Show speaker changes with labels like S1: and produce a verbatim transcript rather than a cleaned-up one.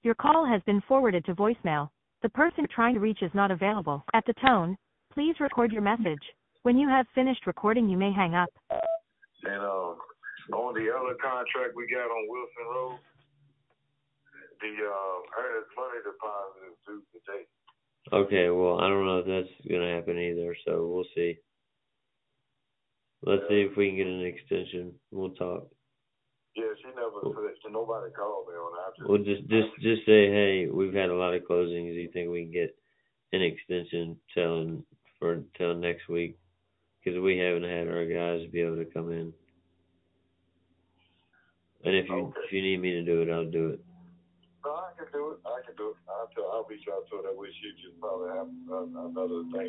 S1: Your call has been forwarded to voicemail. The person you're trying to reach is not available. At the tone, please record your message. When you have finished recording, you may hang up.
S2: And uh, on the other contract we got on Wilson Road, the uh, earnest money deposit is due today.
S3: Okay, well, I don't know if that's going to happen either, so we'll see. Let's yeah. see if we can get an extension. We'll talk.
S2: Yeah, she never well, said, nobody called me on that. Just,
S3: well, just, just, just say, hey, we've had a lot of closings. Do you think we can get an extension till, for, till next week? Because we haven't had our guys be able to come in. And if you
S2: okay.
S3: if you need me to do it, I'll do it.
S2: No, I can do it. I can do it. I'll, tell, I'll reach out to her that way. She just probably have uh, another thing.